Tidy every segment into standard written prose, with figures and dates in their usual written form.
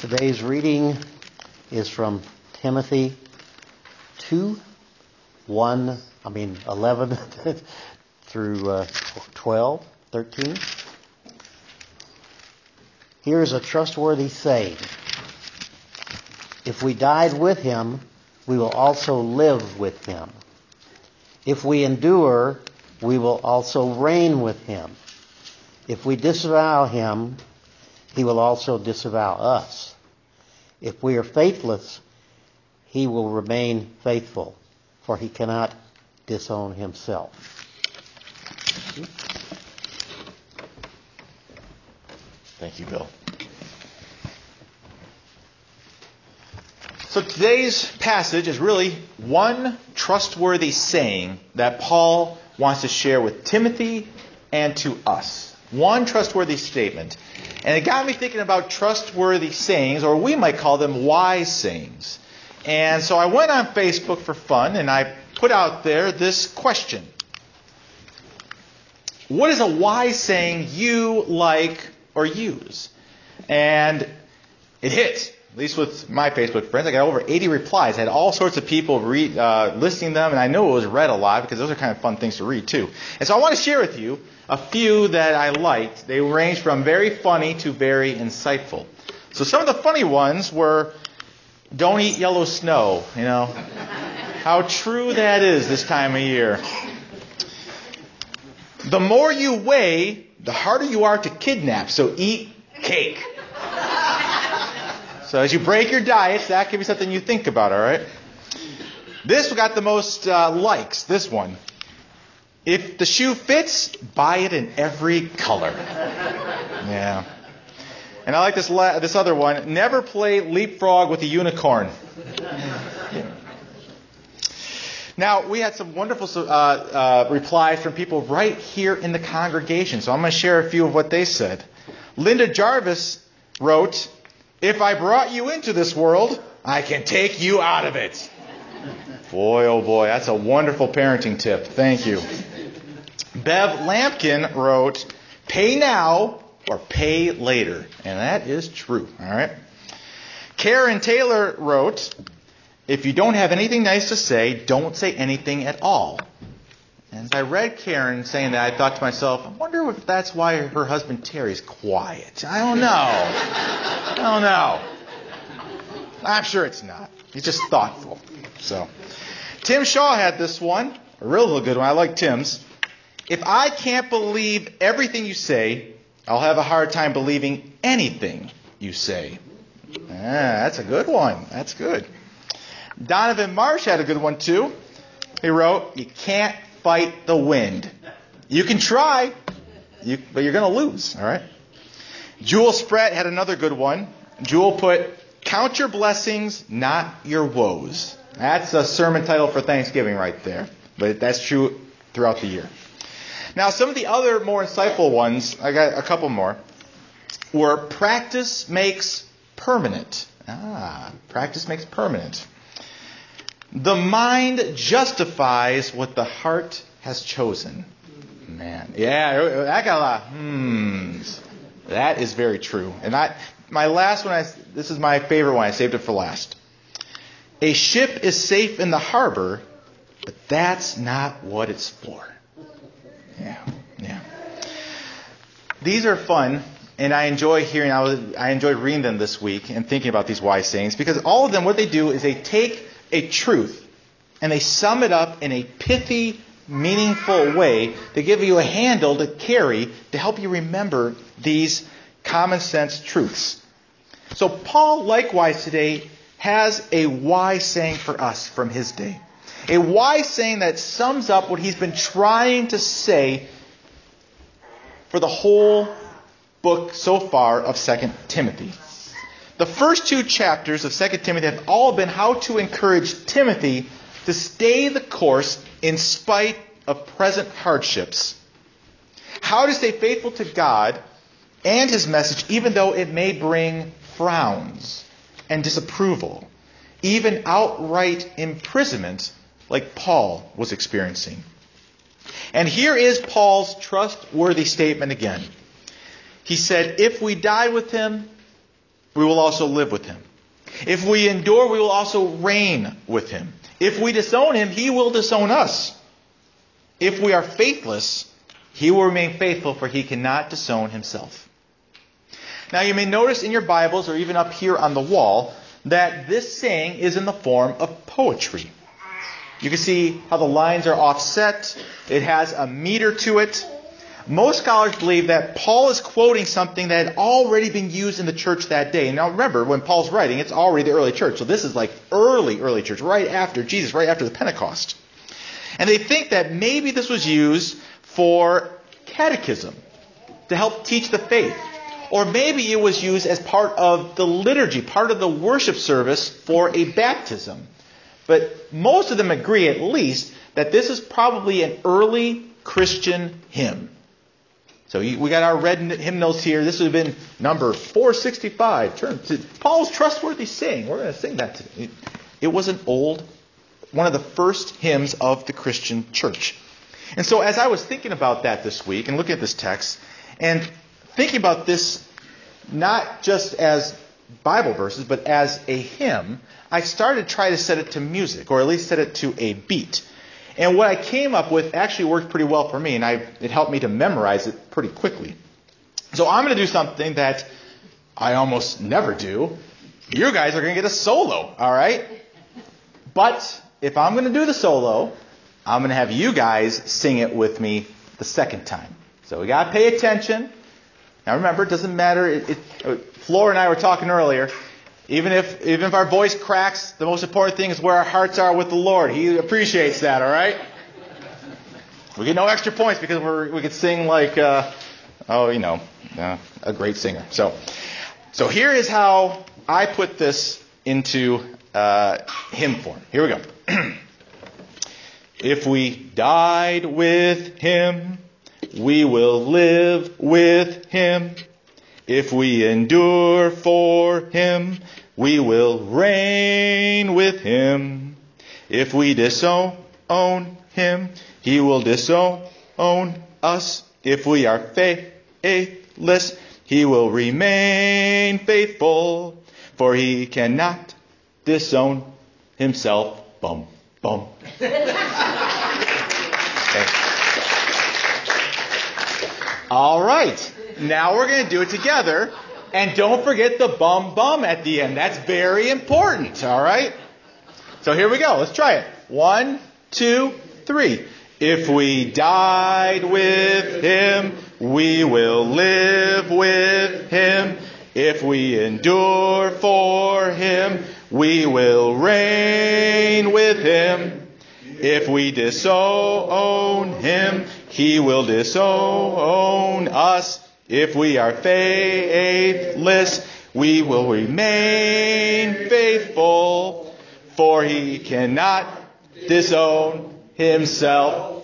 Today's reading is from Timothy 11 through 13. Here is a trustworthy saying. If we died with him, we will also live with him. If we endure, we will also reign with him. If we disavow him, he will also disavow us. If we are faithless, he will remain faithful, for he cannot disown himself. Thank you, Bill. So today's passage is really one trustworthy saying that Paul wants to share with Timothy and to us. One trustworthy statement. And it got me thinking about trustworthy sayings, or we might call them wise sayings. And so I went on Facebook for fun, and I put out there this question. What is a wise saying you like or use? And it hit. At least with my Facebook friends, I got over 80 replies. I had all sorts of people listing them, and I know it was read a lot because those are kind of fun things to read too. And so I want to share with you a few that I liked. They range from very funny to very insightful. So some of the funny ones were, don't eat yellow snow, How true that is this time of year. The more you weigh, the harder you are to kidnap, so eat cake. So as you break your diets, that can be something you think about, all right? This got the most likes, this one. If the shoe fits, buy it in every color. Yeah. And I like this other one. Never play leapfrog with a unicorn. Now, we had some wonderful replies from people right here in the congregation. So I'm going to share a few of what they said. Linda Jarvis wrote, if I brought you into this world, I can take you out of it. Boy, oh boy, that's a wonderful parenting tip. Thank you. Bev Lampkin wrote, pay now or pay later. And that is true, all right? Karen Taylor wrote, if you don't have anything nice to say, don't say anything at all. And as I read Karen saying that, I thought to myself, I wonder if that's why her husband Terry's quiet. I don't know. I'm sure it's not. He's just thoughtful. So, Tim Shaw had this one, a real good one. I like Tim's. If I can't believe everything you say, I'll have a hard time believing anything you say. That's a good one. That's good. Donovan Marsh had a good one too. He wrote, you can't fight the wind. You can try, but you're going to lose, all right? Jewel Spratt had another good one. Jewel put, count your blessings, not your woes. That's a sermon title for Thanksgiving right there. But that's true throughout the year. Now, some of the other more insightful ones, I got a couple more, were practice makes permanent. Practice makes permanent. The mind justifies what the heart has chosen. Man, yeah, that got a lot of hmms. That is very true. And my last one, this is my favorite one. I saved it for last. A ship is safe in the harbor, but that's not what it's for. Yeah. These are fun, and I enjoy hearing. I enjoyed reading them this week and thinking about these wise sayings because all of them, what they do is they take a truth and they sum it up in a pithy, meaningful way to give you a handle to carry to help you remember these common sense truths. So Paul, likewise today, has a wise saying for us from his day. A wise saying that sums up what he's been trying to say for the whole book so far of 2 Timothy. The first two chapters of 2 Timothy have all been how to encourage Timothy to stay the course in spite of present hardships. How to stay faithful to God and his message even though it may bring frowns and disapproval, even outright imprisonment like Paul was experiencing. And here is Paul's trustworthy statement again. He said, if we die with him, we will also live with him. If we endure, we will also reign with him. If we disown him, he will disown us. If we are faithless, he will remain faithful, for he cannot disown himself. Now you may notice in your Bibles, or even up here on the wall, that this saying is in the form of poetry. You can see how the lines are offset. It has a meter to it. Most scholars believe that Paul is quoting something that had already been used in the church that day. Now remember, when Paul's writing, it's already the early church. So this is like early church, right after Jesus, right after the Pentecost. And they think that maybe this was used for catechism, to help teach the faith. Or maybe it was used as part of the liturgy, part of the worship service for a baptism. But most of them agree, at least, that this is probably an early Christian hymn. So we got our red hymnals here. This would have been number 465. Turn to Paul's trustworthy saying. We're going to sing that today. It was one of the first hymns of the Christian church. And so as I was thinking about that this week and looking at this text and thinking about this not just as Bible verses but as a hymn, I started to try to set it to music, or at least set it to a beat. And what I came up with actually worked pretty well for me, and it helped me to memorize it pretty quickly. So I'm going to do something that I almost never do. You guys are going to get a solo, all right? But if I'm going to do the solo, I'm going to have you guys sing it with me the second time. So we got to pay attention. Now remember, it doesn't matter. Flora and I were talking earlier. Even if our voice cracks, the most important thing is where our hearts are with the Lord. He appreciates that, all right? We get no extra points because we could sing like, a great singer. So here is how I put this into hymn form. Here we go. If we died with him, we will live with him. If we endure for him, we will reign with him. If we disown him, he will disown us. If we are faithless, he will remain faithful, for he cannot disown himself. Bum, bum. Okay. All right. Now we're going to do it together. And don't forget the bum bum at the end. That's very important. All right? So here we go. Let's try it. 1, 2, 3. If we died with him, we will live with him. If we endure for him, we will reign with him. If we disown him, he will disown us. If we are faithless, we will remain faithful, for he cannot disown himself.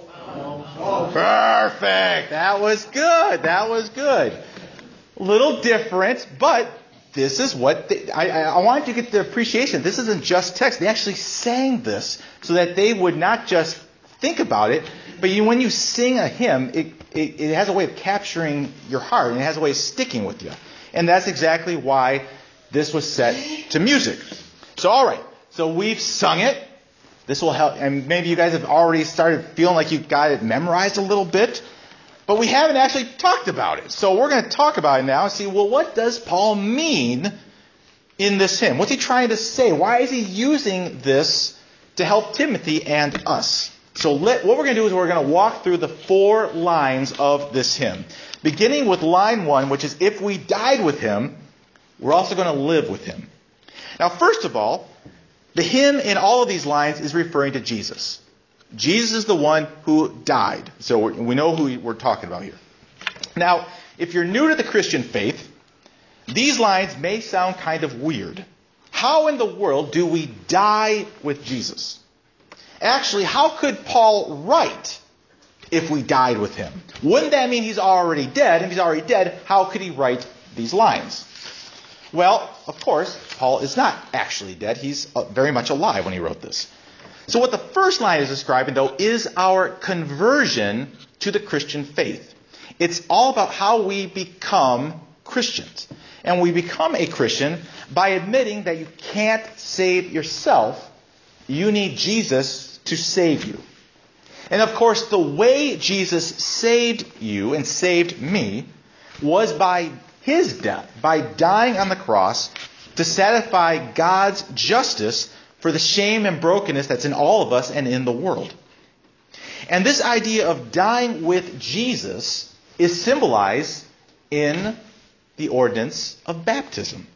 Perfect. That was good. That was good. A little different, but this is what I wanted you to get the appreciation. This isn't just text. They actually sang this so that they would not just think about it, but when you sing a hymn, it has a way of capturing your heart, and it has a way of sticking with you. And that's exactly why this was set to music. So all right, so we've sung it. This will help, and maybe you guys have already started feeling like you've got it memorized a little bit, but we haven't actually talked about it. So we're going to talk about it now and see, well, what does Paul mean in this hymn? What's he trying to say? Why is he using this to help Timothy and us? So what we're going to do is we're going to walk through the 4 lines of this hymn. Beginning with line 1, which is, if we died with him, we're also going to live with him. Now, first of all, the hymn in all of these lines is referring to Jesus. Jesus is the one who died. So we know who we're talking about here. Now, if you're new to the Christian faith, these lines may sound kind of weird. How in the world do we die with Jesus? Actually, how could Paul write if we died with him? Wouldn't that mean he's already dead? If he's already dead, how could he write these lines? Well, of course, Paul is not actually dead. He's very much alive when he wrote this. So what the first line is describing, though, is our conversion to the Christian faith. It's all about how we become Christians. And we become a Christian by admitting that you can't save yourself. You need Jesus to save you. And of course, the way Jesus saved you and saved me was by his death, by dying on the cross to satisfy God's justice for the shame and brokenness that's in all of us and in the world. And this idea of dying with Jesus is symbolized in the ordinance of baptism.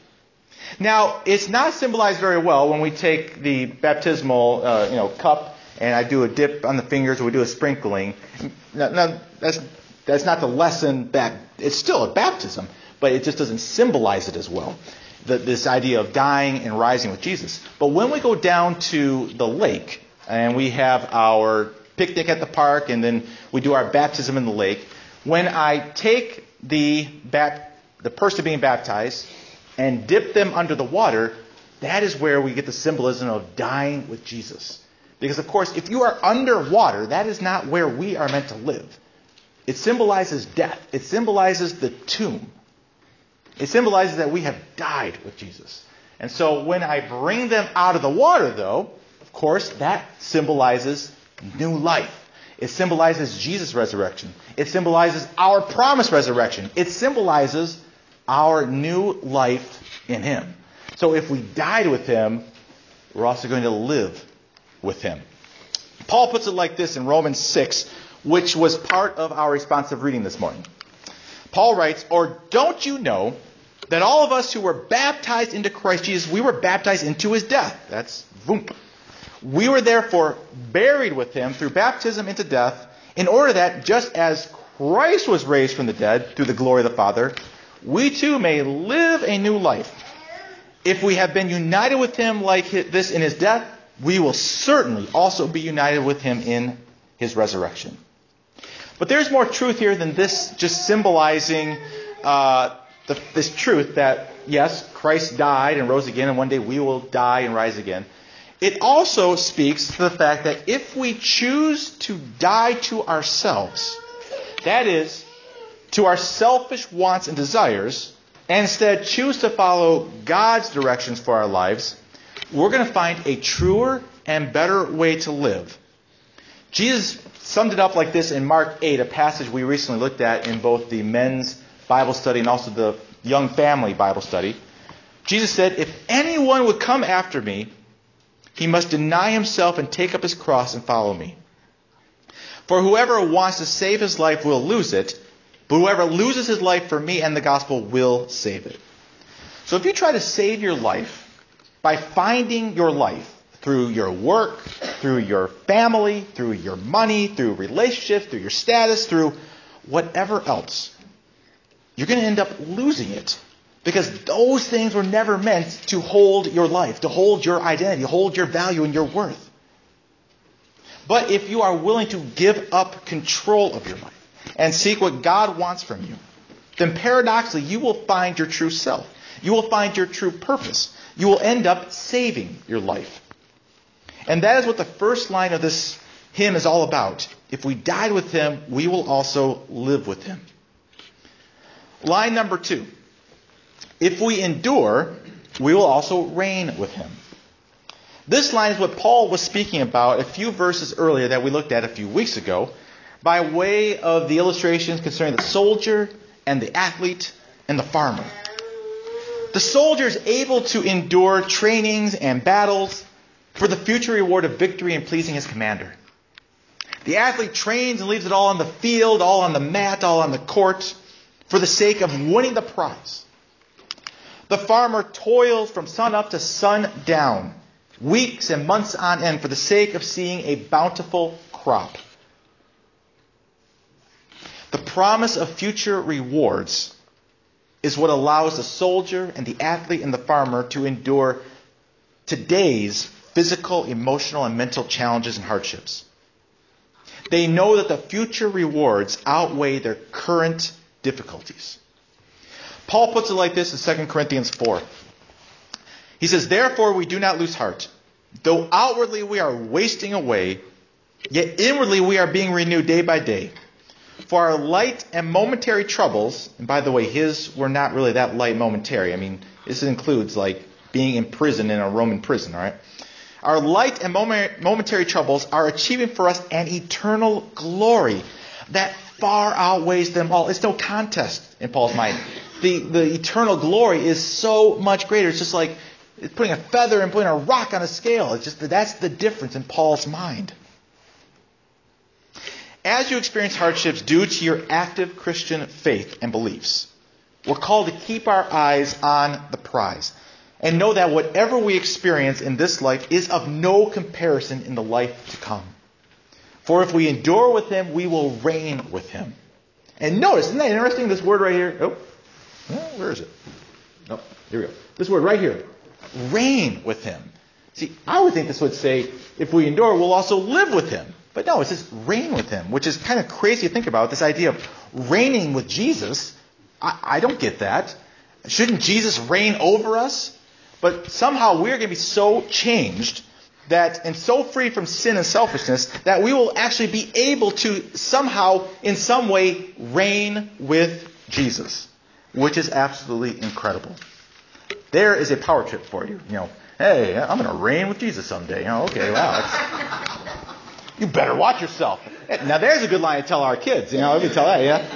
Now, it's not symbolized very well when we take the baptismal cup and I do a dip on the fingers or we do a sprinkling. Now, that's not the lesson that it's still a baptism, but it just doesn't symbolize it as well. This idea of dying and rising with Jesus. But when we go down to the lake and we have our picnic at the park and then we do our baptism in the lake, when I take the person being baptized and dip them under the water, that is where we get the symbolism of dying with Jesus. Because, of course, if you are underwater, that is not where we are meant to live. It symbolizes death. It symbolizes the tomb. It symbolizes that we have died with Jesus. And so when I bring them out of the water, though, of course, that symbolizes new life. It symbolizes Jesus' resurrection. It symbolizes our promised resurrection. It symbolizes our new life in him. So if we died with him, we're also going to live with him. Paul puts it like this in Romans 6, which was part of our responsive reading this morning. Paul writes, "Or don't you know that all of us who were baptized into Christ Jesus, we were baptized into his death?" That's voomp. "We were therefore buried with him through baptism into death, in order that just as Christ was raised from the dead through the glory of the Father, we too may live a new life. If we have been united with him like this in his death, we will certainly also be united with him in his resurrection." But there's more truth here than this just symbolizing this truth that, yes, Christ died and rose again, and one day we will die and rise again. It also speaks to the fact that if we choose to die to ourselves, that is, to our selfish wants and desires, and instead choose to follow God's directions for our lives, we're going to find a truer and better way to live. Jesus summed it up like this in Mark 8, a passage we recently looked at in both the men's Bible study and also the young family Bible study. Jesus said, "If anyone would come after me, he must deny himself and take up his cross and follow me. For whoever wants to save his life will lose it, but whoever loses his life for me and the gospel will save it." So if you try to save your life by finding your life through your work, through your family, through your money, through relationships, through your status, through whatever else, you're going to end up losing it. Because those things were never meant to hold your life, to hold your identity, hold your value and your worth. But if you are willing to give up control of your life and seek what God wants from you, then paradoxically you will find your true self. You will find your true purpose. You will end up saving your life. And that is what the first line of this hymn is all about. If we died with him, we will also live with him. Line number 2. If we endure, we will also reign with him. This line is what Paul was speaking about a few verses earlier that we looked at a few weeks ago, by way of the illustrations concerning the soldier and the athlete and the farmer. The soldier is able to endure trainings and battles for the future reward of victory and pleasing his commander. The athlete trains and leaves it all on the field, all on the mat, all on the court, for the sake of winning the prize. The farmer toils from sun up to sun down, weeks and months on end, for the sake of seeing a bountiful crop. The promise of future rewards is what allows the soldier and the athlete and the farmer to endure today's physical, emotional, and mental challenges and hardships. They know that the future rewards outweigh their current difficulties. Paul puts it like this in 2 Corinthians 4. He says, "Therefore we do not lose heart. Though outwardly we are wasting away, yet inwardly we are being renewed day by day. For our light and momentary troubles, and by the way, his were not really that light momentary. I mean, this includes like being in prison in a Roman prison, all right? Our light and momentary troubles are achieving for us an eternal glory that far outweighs them all. It's no contest in Paul's mind. The eternal glory is so much greater. It's just like putting a feather and putting a rock on a scale. It's just that's the difference in Paul's mind. As you experience hardships due to your active Christian faith and beliefs, we're called to keep our eyes on the prize and know that whatever we experience in this life is of no comparison in the life to come. For if we endure with him, we will reign with him. And notice, isn't that interesting, this word right here? Oh, where is it? Oh, here we go. This word right here. Reign with him. See, I would think this would say, if we endure, we'll also live with him. But no, it says reign with him, which is kind of crazy to think about, this idea of reigning with Jesus. I don't get that. Shouldn't Jesus reign over us? But somehow we're going to be so changed that, and so free from sin and selfishness, that we will actually be able to somehow, in some way, reign with Jesus, which is absolutely incredible. There is a power trip for you. Hey, I'm going to reign with Jesus someday. Okay, wow. You better watch yourself. Now there's a good line to tell our kids. We can tell that, yeah?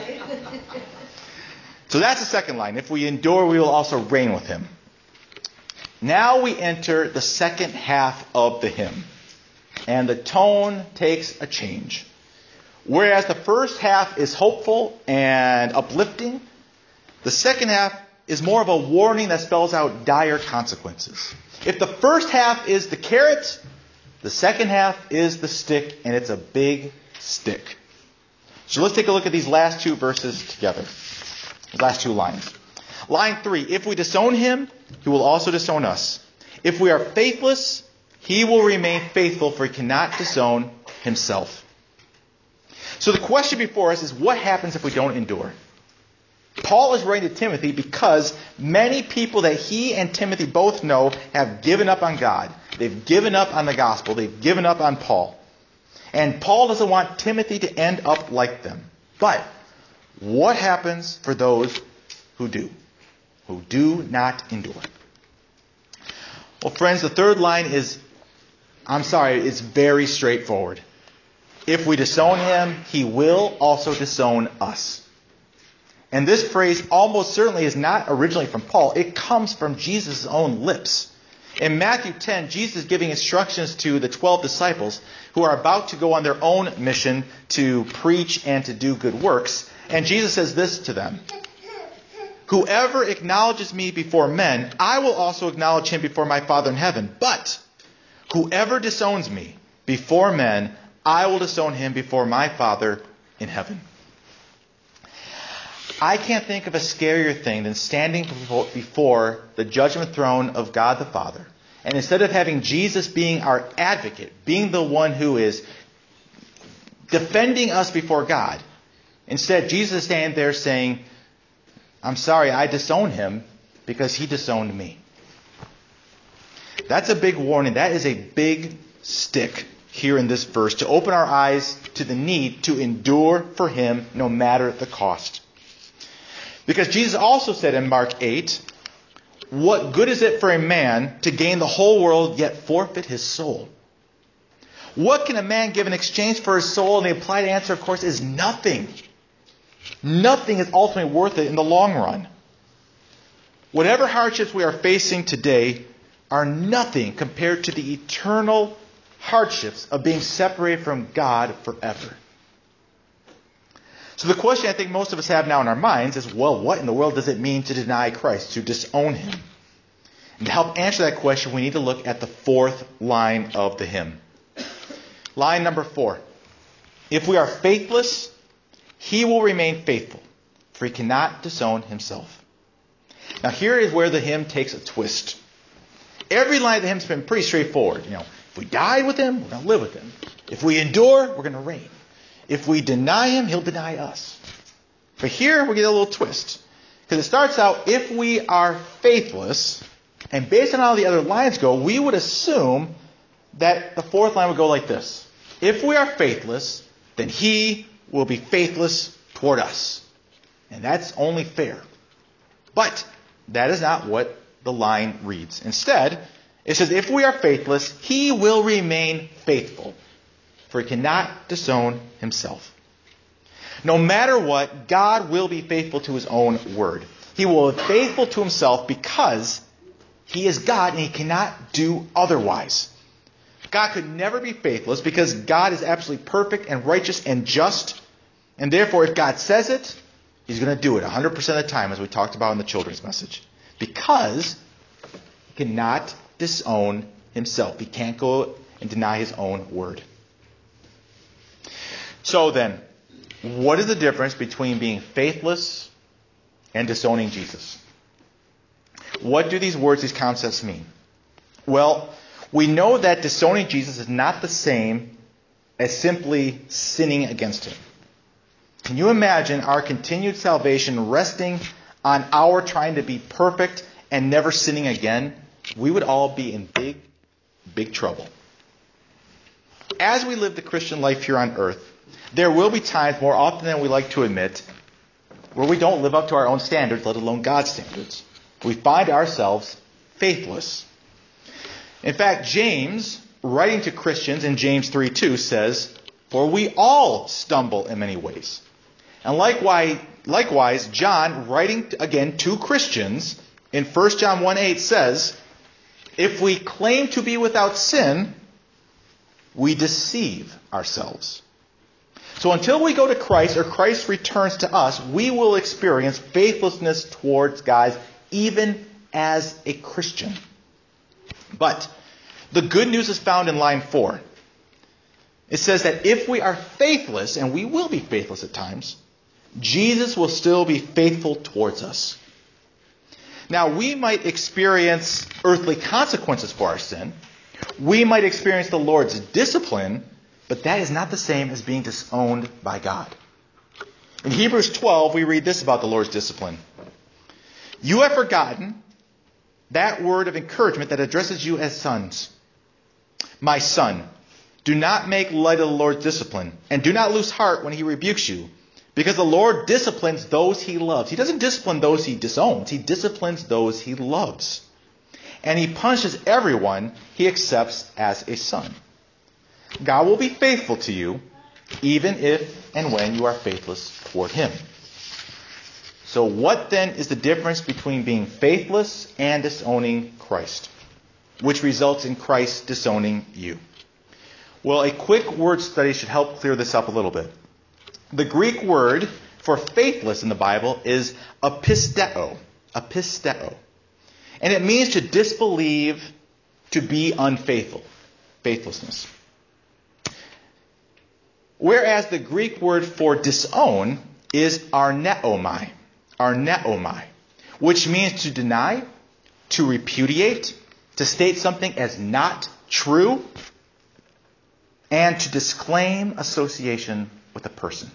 So that's the second line. If we endure, we will also reign with him. Now we enter the second half of the hymn. And the tone takes a change. Whereas the first half is hopeful and uplifting, the second half is more of a warning that spells out dire consequences. If the first half is the carrot, the second half is the stick, and it's a big stick. So let's take a look at these last two verses together. The last two lines. Line 3, if we disown him, he will also disown us. If we are faithless, he will remain faithful, for he cannot disown himself. So the question before us is, what happens if we don't endure? Paul is writing to Timothy because many people that he and Timothy both know have given up on God. They've given up on the gospel. They've given up on Paul. And Paul doesn't want Timothy to end up like them. But what happens for those who do not endure? Well, friends, the third line is, it's very straightforward. If we disown him, he will also disown us. And this phrase almost certainly is not originally from Paul. It comes from Jesus' own lips. In Matthew 10, Jesus is giving instructions to the 12 disciples who are about to go on their own mission to preach and to do good works. And Jesus says this to them: whoever acknowledges me before men, I will also acknowledge him before my Father in heaven. But whoever disowns me before men, I will disown him before my Father in heaven. I can't think of a scarier thing than standing before the judgment throne of God the Father. And instead of having Jesus being our advocate, being the one who is defending us before God, instead Jesus is standing there saying, I'm sorry, I disown him because he disowned me. That's a big warning. That is a big stick here in this verse to open our eyes to the need to endure for him no matter the cost. Because Jesus also said in Mark 8, what good is it for a man to gain the whole world yet forfeit his soul? What can a man give in exchange for his soul? And the implied answer, of course, is nothing. Nothing is ultimately worth it in the long run. Whatever hardships we are facing today are nothing compared to the eternal hardships of being separated from God forever. So the question I think most of us have now in our minds is, well, what in the world does it mean to deny Christ, to disown him? And to help answer that question, we need to look at the fourth line of the hymn. Line number 4. If we are faithless, he will remain faithful, for he cannot disown himself. Now here is where the hymn takes a twist. Every line of the hymn has been pretty straightforward. If we die with him, we're going to live with him. If we endure, we're going to reign. If we deny him, he'll deny us. But here we get a little twist. Because it starts out, if we are faithless, and based on how the other lines go, we would assume that the fourth line would go like this. If we are faithless, then he will be faithless toward us. And that's only fair. But that is not what the line reads. Instead, it says, if we are faithless, he will remain faithful, for he cannot disown himself. No matter what, God will be faithful to his own word. He will be faithful to himself because he is God and he cannot do otherwise. God could never be faithless because God is absolutely perfect and righteous and just. And therefore, if God says it, he's going to do it 100% of the time, as we talked about in the children's message. Because he cannot disown himself. He can't go and deny his own word. So then, what is the difference between being faithless and disowning Jesus? What do these words, these concepts mean? Well, we know that disowning Jesus is not the same as simply sinning against him. Can you imagine our continued salvation resting on our trying to be perfect and never sinning again? We would all be in big, big trouble. As we live the Christian life here on earth, there will be times, more often than we like to admit, where we don't live up to our own standards, let alone God's standards. We find ourselves faithless. In fact, James, writing to Christians in James 3:2, says, "For we all stumble in many ways." And likewise, John, writing again to Christians in 1 John 1:8 says, "If we claim to be without sin, we deceive ourselves." So until we go to Christ or Christ returns to us, we will experience faithlessness towards God even as a Christian. But the good news is found in line 4. It says that if we are faithless, and we will be faithless at times, Jesus will still be faithful towards us. Now, we might experience earthly consequences for our sin. We might experience the Lord's discipline, but that is not the same as being disowned by God. In Hebrews 12, we read this about the Lord's discipline. "You have forgotten that word of encouragement that addresses you as sons. My son, do not make light of the Lord's discipline, and do not lose heart when he rebukes you, because the Lord disciplines those he loves." He doesn't discipline those he disowns. He disciplines those he loves. "And he punishes everyone he accepts as a son." God will be faithful to you, even if and when you are faithless toward him. So what then is the difference between being faithless and disowning Christ, which results in Christ disowning you? Well, a quick word study should help clear this up a little bit. The Greek word for faithless in the Bible is apisteo. Apisteo. And it means to disbelieve, to be unfaithful. Faithlessness. Whereas the Greek word for disown is arneomai. Arneomai. Which means to deny, to repudiate, to state something as not true, and to disclaim association with a person.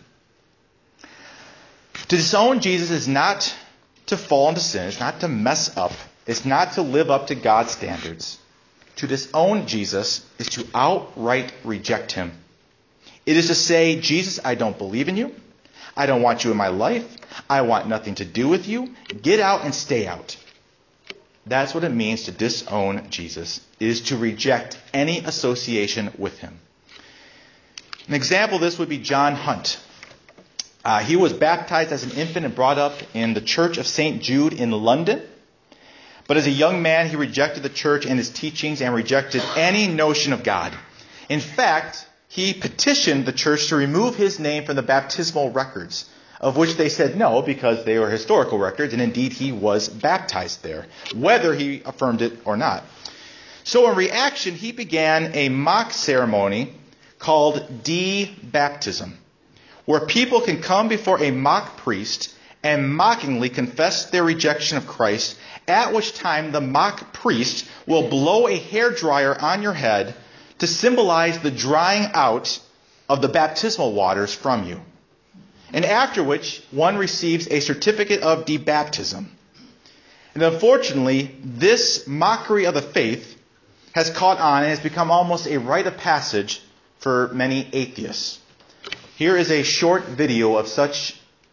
To disown Jesus is not to fall into sin. It's not to mess up. It's not to live up to God's standards. To disown Jesus is to outright reject him. It is to say, "Jesus, I don't believe in you. I don't want you in my life. I want nothing to do with you. Get out and stay out." That's what it means to disown Jesus. It is to reject any association with him. An example of this would be John Hunt. He was baptized as an infant and brought up in the Church of St. Jude in London. But as a young man, he rejected the church and its teachings and rejected any notion of God. In fact, he petitioned the church to remove his name from the baptismal records, of which they said no because they were historical records, and indeed he was baptized there, whether he affirmed it or not. So in reaction, he began a mock ceremony called de-baptism, where people can come before a mock priest and mockingly confess their rejection of Christ, at which time the mock priest will blow a hairdryer on your head to symbolize the drying out of the baptismal waters from you. And after which, one receives a certificate of debaptism. And unfortunately, this mockery of the faith has caught on and has become almost a rite of passage for many atheists. Here is a short video of such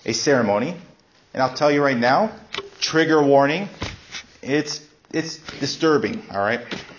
a ceremony. And I'll tell you right now, trigger warning, it's disturbing, all right?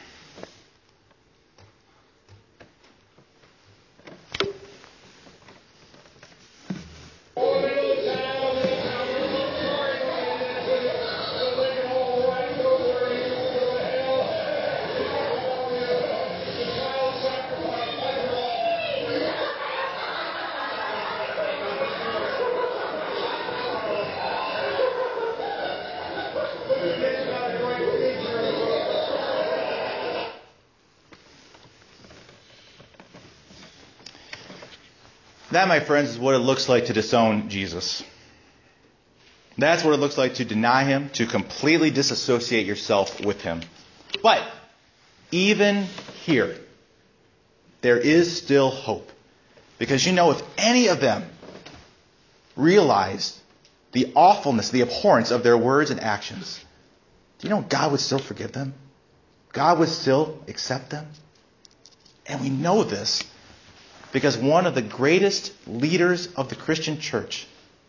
That, my friends, is what it looks like to disown Jesus. That's what it looks like to deny him, to completely disassociate yourself with him. But even here, there is still hope. Because if any of them realized the awfulness, the abhorrence of their words and actions, do you know God would still forgive them? God would still accept them? And we know this because one of the greatest leaders of the Christian church,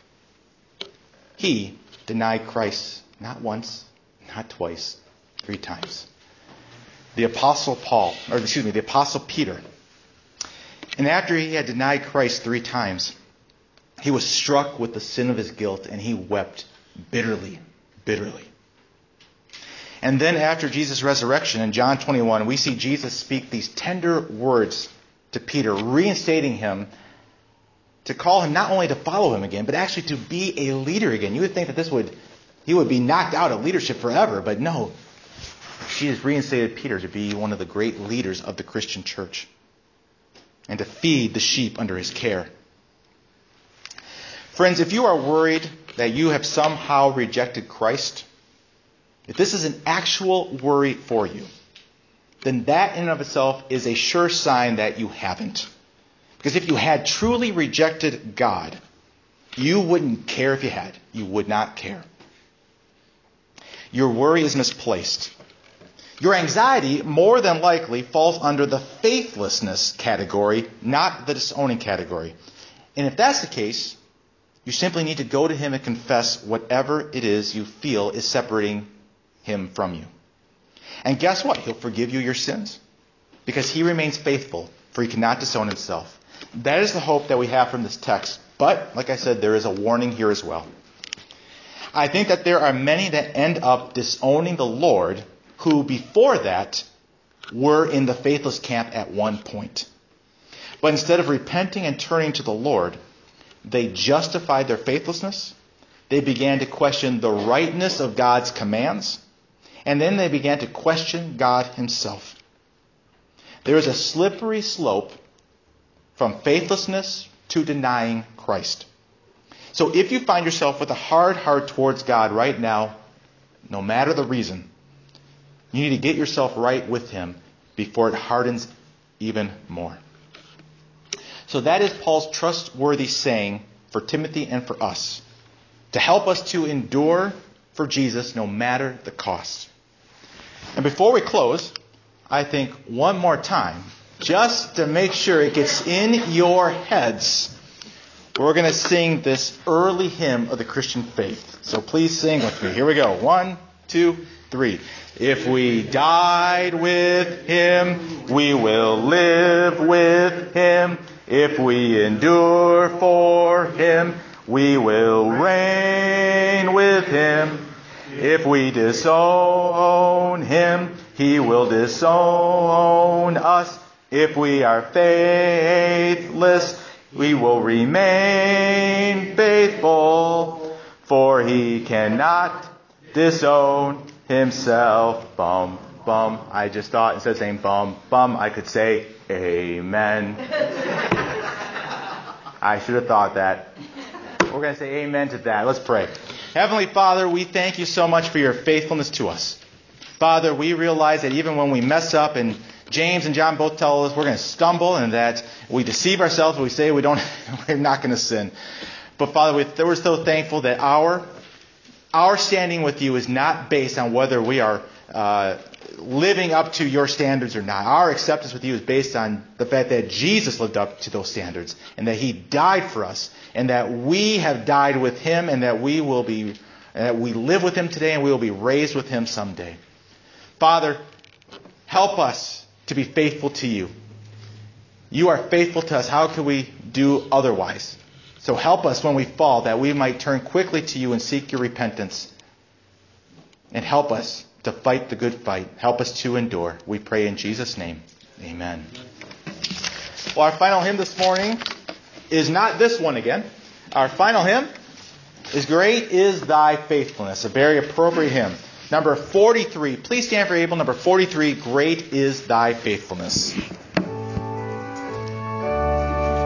he denied Christ not once, not twice, 3 times. The Apostle Peter. And after he had denied Christ 3 times, he was struck with the sin of his guilt and he wept bitterly, bitterly. And then after Jesus' resurrection in John 21, we see Jesus speak these tender words to Peter, reinstating him to call him not only to follow him again, but actually to be a leader again. You would think that he would be knocked out of leadership forever, but no. She has reinstated Peter to be one of the great leaders of the Christian church and to feed the sheep under his care. Friends, if you are worried that you have somehow rejected Christ, if this is an actual worry for you, then that in and of itself is a sure sign that you haven't. Because if you had truly rejected God, you wouldn't care if you had. You would not care. Your worry is misplaced. Your anxiety more than likely falls under the faithlessness category, not the disowning category. And if that's the case, you simply need to go to him and confess whatever it is you feel is separating him from you. And guess what? He'll forgive you your sins because he remains faithful, for he cannot disown himself. That is the hope that we have from this text. But, like I said, there is a warning here as well. I think that there are many that end up disowning the Lord who before that were in the faithless camp at one point. But instead of repenting and turning to the Lord, they justified their faithlessness. They began to question the rightness of God's commands. And then they began to question God himself. There is a slippery slope from faithlessness to denying Christ. So if you find yourself with a hard heart towards God right now, no matter the reason, you need to get yourself right with him before it hardens even more. So that is Paul's trustworthy saying for Timothy and for us, to help us to endure for Jesus no matter the cost. And before we close, I think one more time, just to make sure it gets in your heads, we're going to sing this early hymn of the Christian faith. So please sing with me. Here we go. 1, 2, 3. If we died with him, we will live with him. If we endure for him, we will reign with him. If we disown him, he will disown us. If we are faithless, we will remain faithful, for he cannot disown himself. Bum, bum. I just thought instead of saying bum, bum, I could say amen. I should have thought that. We're going to say amen to that. Let's pray. Heavenly Father, we thank you so much for your faithfulness to us. Father, we realize that even when we mess up, and James and John both tell us we're going to stumble and that we deceive ourselves when we say we're not going to sin. But Father, we're so thankful that our standing with you is not based on whether we are living up to your standards or not. Our acceptance with you is based on the fact that Jesus lived up to those standards and that he died for us and that we have died with him and that we live with him today and we will be raised with him someday. Father, help us to be faithful to you. You are faithful to us. How could we do otherwise? So help us when we fall that we might turn quickly to you and seek your repentance. And help us to fight the good fight. Help us to endure. We pray in Jesus' name. Amen. Well, our final hymn this morning is not this one again. Our final hymn is Great is Thy Faithfulness, a very appropriate hymn. Number 43. Please stand for Abel. Number 43, Great is Thy Faithfulness.